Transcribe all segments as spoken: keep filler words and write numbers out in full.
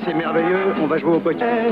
c'est merveilleux, on va jouer au poker.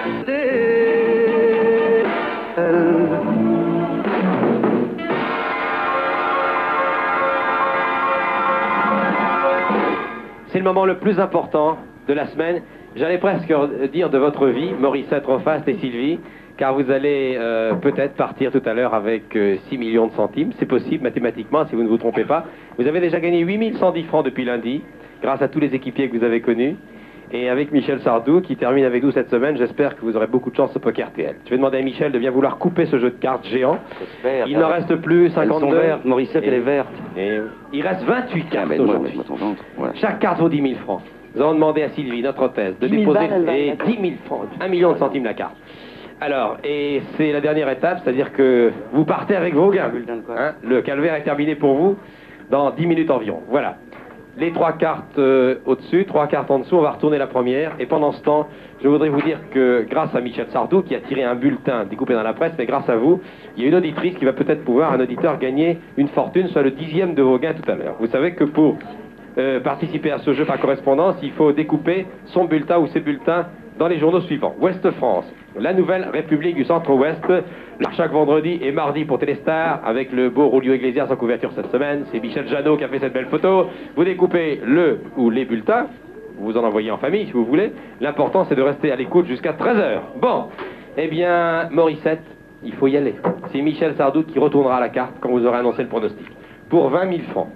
C'est le moment le plus important de la semaine. J'allais presque dire de votre vie, Morissette, Rofaste et Sylvie, car vous allez euh, peut-être partir tout à l'heure avec euh, six millions de centimes. C'est possible mathématiquement si vous ne vous trompez pas. Vous avez déjà gagné huit mille cent dix francs depuis lundi, grâce à tous les équipiers que vous avez connus. Et avec Michel Sardou, qui termine avec vous cette semaine, j'espère que vous aurez beaucoup de chance au Poker T L. Je vais demander à Michel de bien vouloir couper ce jeu de cartes géant. Il n'en reste plus cinquante-deux. Elles sont vertes, Morissette, elle est verte. Et il reste vingt-huit cartes ah, aujourd'hui. Voilà. Chaque carte vaut dix mille francs. Nous allons demander à Sylvie, notre hôtesse, de déposer et dix mille francs, un million de centimes la carte. Alors, et c'est la dernière étape, c'est-à-dire que vous partez avec vos gains. Hein, le calvaire est terminé pour vous dans dix minutes environ. Voilà. Les trois cartes euh, au-dessus, trois cartes en dessous, on va retourner la première. Et pendant ce temps, je voudrais vous dire que grâce à Michel Sardou, qui a tiré un bulletin découpé dans la presse, mais grâce à vous, il y a une auditrice qui va peut-être pouvoir, un auditeur, gagner une fortune, soit le dixième de vos gains tout à l'heure. Vous savez que pour euh, participer à ce jeu par correspondance, il faut découper son bulletin ou ses bulletins dans les journaux suivants. Ouest France, la Nouvelle République du Centre-Ouest, chaque vendredi et mardi pour Téléstar, avec le beau Rolio Iglesias en couverture cette semaine. C'est Michel Janot qui a fait cette belle photo. Vous découpez le ou les bulletins, vous en envoyez en famille si vous voulez. L'important c'est de rester à l'écoute jusqu'à treize heures. Bon, eh bien, Morissette, il faut y aller. C'est Michel Sardou qui retournera à la carte quand vous aurez annoncé le pronostic. Pour vingt mille francs,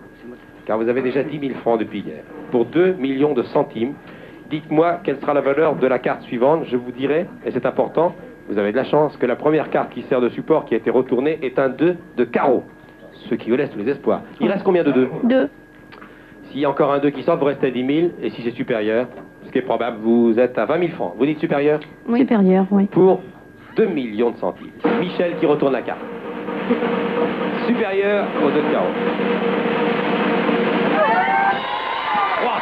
car vous avez déjà dix mille francs depuis hier. Pour deux millions de centimes, dites-moi quelle sera la valeur de la carte suivante, je vous dirai, et c'est important, vous avez de la chance que la première carte qui sert de support, qui a été retournée, est un deux de carreau. Ce qui vous laisse tous les espoirs. Il reste combien de deux? deux. S'il y a encore un deux qui sort, vous restez à dix mille, et si c'est supérieur, ce qui est probable, vous êtes à vingt mille francs. Vous dites supérieur? Oui, supérieur, oui. Pour deux millions de centimes. Michel qui retourne la carte. Supérieur au deux de carreau. trois.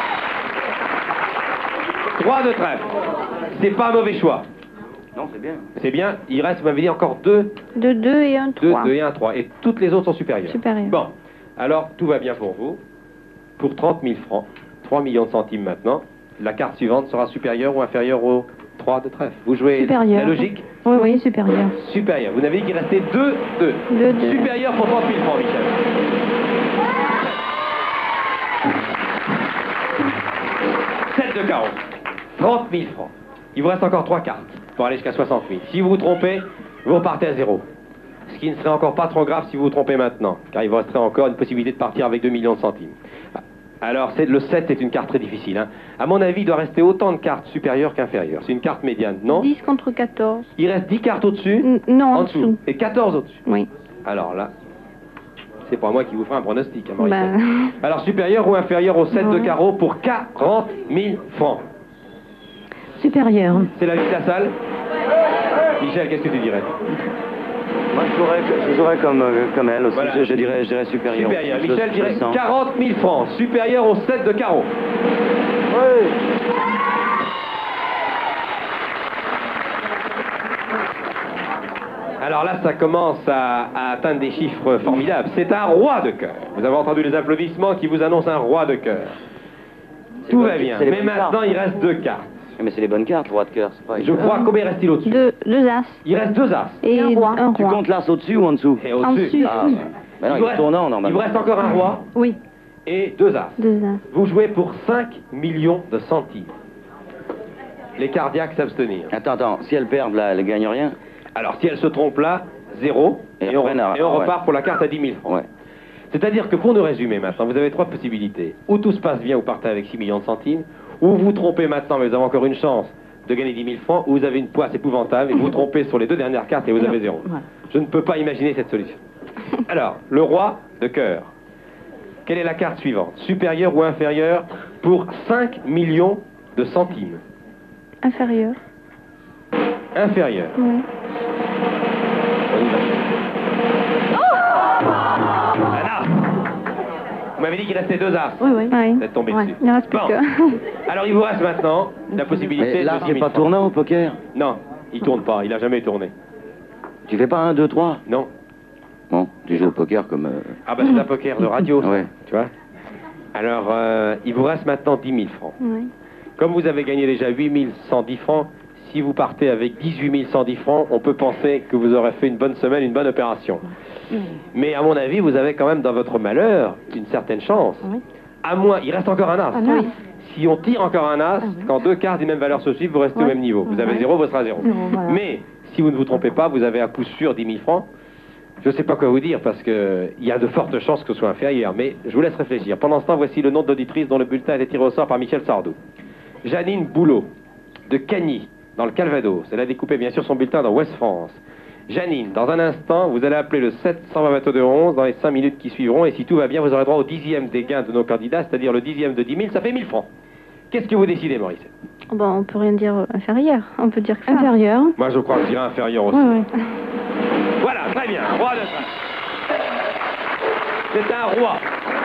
trois de trèfle. C'est pas un mauvais choix. Non, c'est bien. C'est bien. Il reste, vous m'avez dit, encore deux. deux, deux et un trois. deux, deux et un trois. Et toutes les autres sont supérieures. Supérieures. Bon. Alors, tout va bien pour vous. Pour trente mille francs, trois millions de centimes maintenant, la carte suivante sera supérieure ou inférieure au trois de trèfle. Vous jouez supérieur. La logique? Oui, oui, supérieur. Supérieur. Vous n'avez dit qu'il restait deux, deux. deux, deux. Supérieur pour trente mille francs, Michel. sept de carreau. trente mille francs. Il vous reste encore trois cartes pour aller jusqu'à soixante mille. Si vous vous trompez, vous repartez à zéro. Ce qui ne serait encore pas trop grave si vous vous trompez maintenant, car il vous resterait encore une possibilité de partir avec deux millions de centimes. Alors, le sept est une carte très difficile. Hein. À mon avis, il doit rester autant de cartes supérieures qu'inférieures. C'est une carte médiane, non? dix contre quatorze. Il reste dix cartes au-dessus? N non, en, en dessous. dessous. Et quatorze au-dessus? Oui. Alors là, c'est pas moi qui vous ferai un pronostic, hein, Maurice. Ben... Alors, supérieur ou inférieur au sept ouais. de carreau pour quarante mille francs? Supérieur. C'est la vie de la salle? Michel, qu'est-ce que tu dirais? Moi, je jouerais, je jouerais comme, euh, comme elle aussi. Voilà. Je, je, dirais, je dirais supérieur. Supérieur. Je, Michel je, dirait je sens. quarante mille francs. Supérieur au sept de carreau. Oui. Alors là, ça commence à, à atteindre des chiffres formidables. C'est un roi de cœur. Vous avez entendu les applaudissements qui vous annoncent un roi de cœur. Tout va bien. Mais maintenant, il reste deux cartes. Mais c'est les bonnes cartes, roi de cœur. Pas Je crois, combien reste-t-il au-dessus? Deux, deux as. Il reste deux as. Et un roi. Un Tu roi. comptes l'as au-dessus ou en dessous? Et En au-dessus. dessus. Ah, ben non, il, il vous est reste, tournant, il normalement. vous reste encore un roi Oui. et deux as. Deux as. Vous jouez pour cinq millions de centimes. Les cardiaques s'abstenir. Attends, attends, si elles perdent là, elles gagnent rien? Alors, si elle se trompe là, zéro, et, Et on, après, non, et on ouais. repart pour la carte à dix mille francs. Ouais. C'est-à-dire que pour nous résumer maintenant, vous avez trois possibilités. Ou tout se passe bien, vous partez avec six millions de centimes, ou vous vous trompez maintenant, mais vous avez encore une chance de gagner dix mille francs, ou vous avez une poisse épouvantable, et vous vous trompez sur les deux dernières cartes et vous avez zéro. Voilà. Je ne peux pas imaginer cette solution. Alors, le roi de cœur. Quelle est la carte suivante? Supérieure ou inférieure pour cinq millions de centimes? Inférieur. Inférieure. Oui. On y va. Voilà. Vous m'avez dit qu'il restait deux as. Oui, oui. oui. Vous êtes tombé Ouais. dessus. Il ne reste plus Bon. que... Alors il vous reste maintenant la possibilité Mais là, de dix c'est mille pas francs. tournant au poker? Non, il tourne pas, il a jamais tourné. Tu fais pas un, deux, trois? Non. Bon, tu joues au poker comme... Euh... Ah bah c'est un poker de radio, ça, Ouais. tu vois. Alors, euh, il vous reste maintenant dix mille francs. Oui. Comme vous avez gagné déjà huit mille cent dix francs, si vous partez avec dix-huit mille cent dix francs, on peut penser que vous aurez fait une bonne semaine, une bonne opération. Mais à mon avis, vous avez quand même dans votre malheur une certaine chance. Oui. À moins, il reste encore un as. Ah, oui. Si on tire encore un as, Ah, oui. quand deux cartes d'une même valeur se suivent, vous restez au Ouais. même niveau. Vous avez Ouais. zéro, vous serez à zéro. Zéro, voilà. Mais si vous ne vous trompez pas, vous avez à coup sûr dix mille francs. Je ne sais pas quoi vous dire parce qu'il y a de fortes chances que ce soit inférieur. Mais je vous laisse réfléchir. Pendant ce temps, voici le nom d'auditrice dont le bulletin a été tiré au sort par Michel Sardou. Janine Boulot, de Cagny, dans le Calvados. Elle a découpé bien sûr son bulletin dans Ouest France. Janine, dans un instant, vous allez appeler le sept cent vingt vingt-deux onze dans les cinq minutes qui suivront. Et si tout va bien, vous aurez droit au dixième des gains de nos candidats, c'est-à-dire le dixième de dix mille, ça fait mille francs. Qu'est-ce que vous décidez, Maurice? Bon, on peut rien dire euh, inférieur. On peut dire que ça. Inférieur. Moi, je crois que je dirais inférieur aussi. Oui, oui. Voilà, très bien, roi de train. C'est un roi.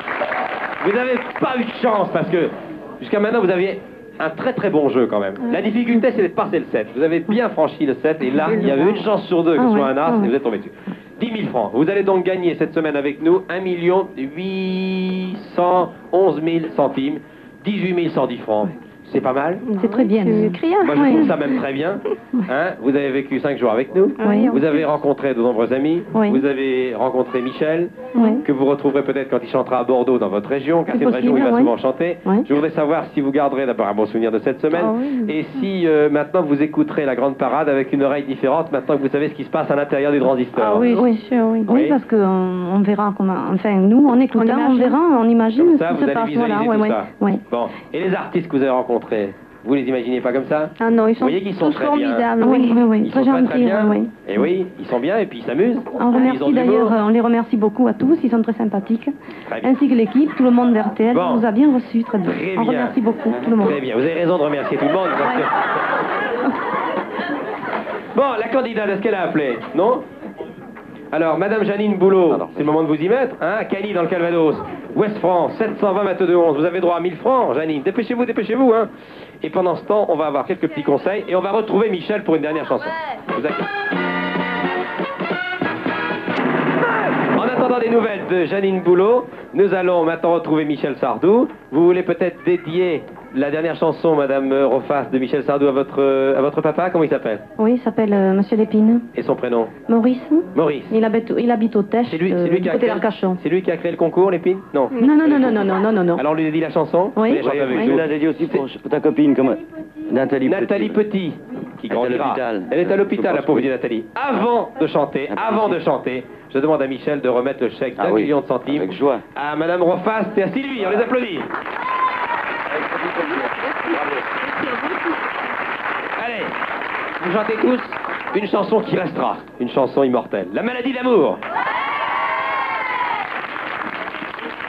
Vous n'avez pas eu de chance parce que jusqu'à maintenant, vous aviez un très très bon jeu quand même. La difficulté, c'est de passer le sept. Vous avez bien franchi le sept et là, il y avait une chance sur deux que ce Ah soit ouais, un as ah ouais. et vous êtes tombé dessus. dix mille francs. Vous allez donc gagner cette semaine avec nous un million huit cent onze mille centimes, dix-huit mille cent dix francs. C'est pas mal? C'est très bien. C'est mieux que rien. Moi, je Oui. trouve ça même très bien. Hein, vous avez vécu cinq jours avec nous. Oui. Vous avez rencontré de nombreux amis. Oui. Vous avez rencontré Michel, Oui. que vous retrouverez peut-être quand il chantera à Bordeaux dans votre région, car C'est c'est une région où il va possible, souvent oui. chanter. Oui. Je voudrais savoir si vous garderez d'abord un bon souvenir de cette semaine. Ah oui. Et si euh, maintenant vous écouterez la grande parade avec une oreille différente, maintenant que vous savez ce qui se passe à l'intérieur du transistor. Ah oui, Oui. c'est sûr, oui. Oui, Oui. parce qu'on on verra comment. Enfin, nous, en écoutant, on, imagine. verra, on imagine Comme ce ça, qui vous se allez passe. visualiser Voilà, tout ouais, ça. ouais. Ouais. Bon. Et les artistes que vous avez rencontrés, vous les imaginez pas comme ça? Ah non, ils sont Vous voyez qu'ils sont tous très bien. formidables. Oui, oui, oui. Ils Très sont très, gentils. très bien. Oui, oui. Et oui, ils sont bien et puis ils s'amusent. On Hein, ils ont remercie de d'ailleurs, l'humour. euh, on les remercie beaucoup à tous, ils sont très sympathiques. Très bien. Ainsi que l'équipe, tout le monde d'R T L Bon. nous a bien reçus, très bien. Très On bien. remercie beaucoup tout le monde. Très bien, vous avez raison de remercier tout le monde. Parce que... Bon, la candidate, est-ce qu'elle a appelé? Non? Alors, Madame Janine Boulot, c'est le moment de vous y mettre, hein, à Cagny dans le Calvados, Ouest France, sept cent vingt vingt-deux onze, vous avez droit à mille francs, Janine, dépêchez-vous, dépêchez-vous, hein. Et pendant ce temps, on va avoir quelques petits conseils et on va retrouver Michel pour une dernière chanson. Vous inquiétez. En attendant des nouvelles de Janine Boulot, nous allons maintenant retrouver Michel Sardou. Vous voulez peut-être dédier la dernière chanson, Madame euh, Rofas, de Michel Sardou à votre, euh, à votre papa, comment il s'appelle? Oui, il s'appelle euh, Monsieur Lépine. Et son prénom? Maurice. Maurice. Il habite, il habite au Tèche, C'est lui, euh, c'est lui du qui a côté créé, d'Arcachon. c'est lui qui a créé le concours, Lépine? Non. Non, non, non, non, non, non, non, non, non. Alors on lui dédie la chanson? Oui. Vous allez chanter avec Oui. nous. Je l'ai dédié aussi pour, pour ta copine, comme Nathalie Petit. Nathalie Petit, qui Elle est à grandira. l'hôpital. Elle est à l'hôpital, Je la pense pauvre que oui. Nathalie. Avant de chanter, Ah, avant si. de chanter, je demande à Michel de remettre le chèque d'un Ah oui, million de centimes avec joie. à Madame Rofas et à Sylvie. On les applaudit. Allez, vous chantez tous une chanson qui restera, une chanson immortelle. La maladie d'amour.